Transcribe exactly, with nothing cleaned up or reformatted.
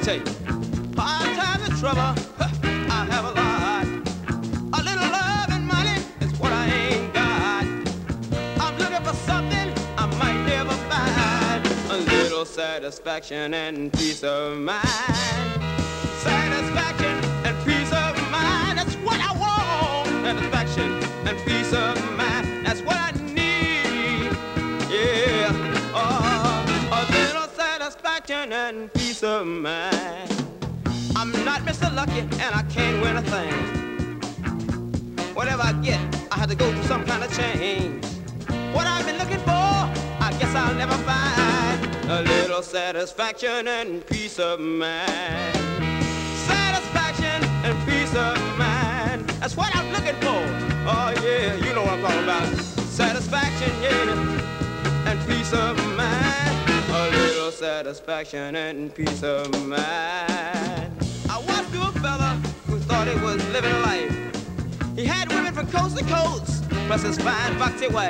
tell you. Hard times and trouble, huh, I have a lot. A little love and money is what I ain't got. I'm looking for something I might never find. A little satisfaction and peace of mind. Satisfaction and peace of mind, that's what I want. Satisfaction and peace of mind, that's what I need. Yeah, oh, a little satisfaction and peace of mind. I'm not Mister Lucky and I can't win a thing. Whatever I get, I have to go through some kind of change. What I've been looking for, I guess I'll never find. A little satisfaction and peace of mind. Satisfaction and peace of mind, that's what I'm looking for. Oh yeah, you know what I'm talking about. Satisfaction, yeah, and peace of mind. A little satisfaction and peace of mind. I once knew a fella who thought he was living a life. He had women from coast to coast, plus his fine foxy wife.